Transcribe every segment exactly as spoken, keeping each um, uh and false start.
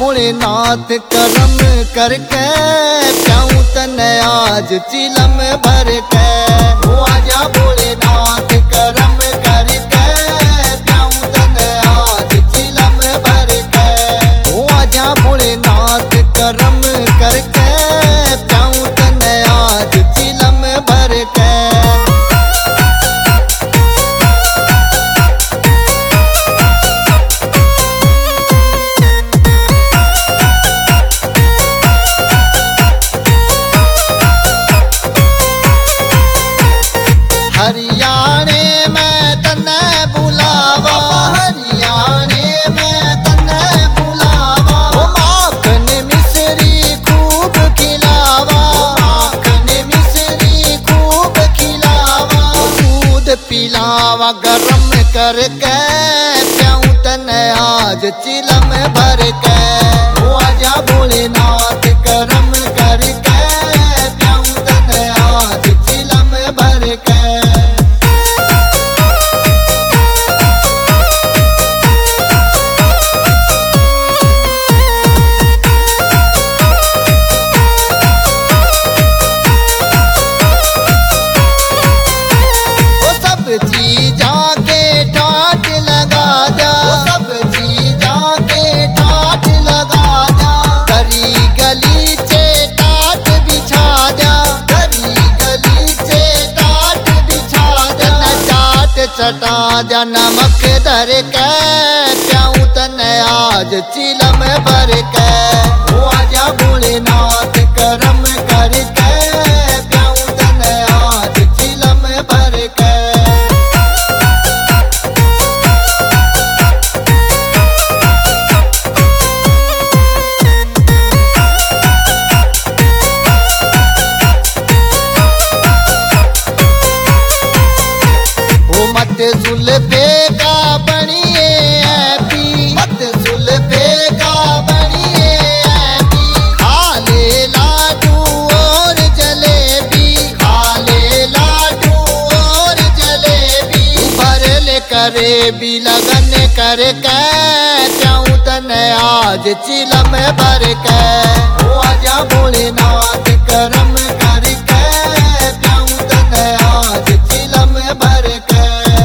भोलेनाथ करम करके प्याऊं तने आज चिलम भर के। ओ आजा भोलेनाथ करम करके प्याऊं तने आज चिलम भर के। ओ आजा भोलेनाथ करम करके प्याऊं तने आज चिलम भर के। हरियाणे में तने बुलावा, हरियाणे में तने बुलावा। ओ माखन मिश्री खूब खिलावा, माखन मिश्री खूब खिलावा। दूध पिलावा गरम करके प्याऊं तने आज चिलम भर के। ओ आजा भोलेनाथ करम करके प्याऊं तने आज चिलम भर के। चीजा के ठाट लगा जा, सब चीजा के ठाट लगा जा। गली गली से टाट बिछा जा, गली गली से टाट बिछा जा। न चाट चटा जा नमक धर के प्याऊं तने आज चिलम भर के। ओ आजा भोलेनाथ करम करके प्याऊं तने आज चिलम भर के। मत सुल्फे का बनिए ऐपी, मत सुल्फे का बनिए ऐपी। खा ले लाडू और जलेबी, खा ले लाडू और जलेबी। भर ले करे भी लगन करके प्याऊं तने आज चिलम भर के। ओ आजा भोलेनाथ करम करके प्याऊं तने आज चिलम भर के।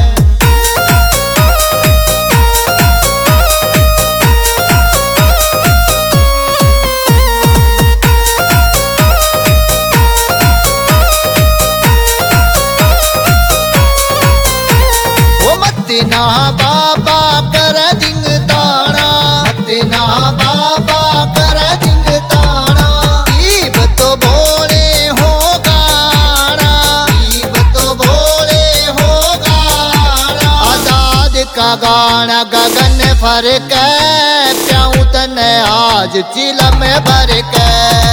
मतना बाबा कर दिंग ताना, मतना बाबा कर दिंग ताना। जीव तो भोले हो गाना, जीव तो भोले हो गाना। आजाद का गाना गगन भर के प्याऊं तने आज चिलम भर के।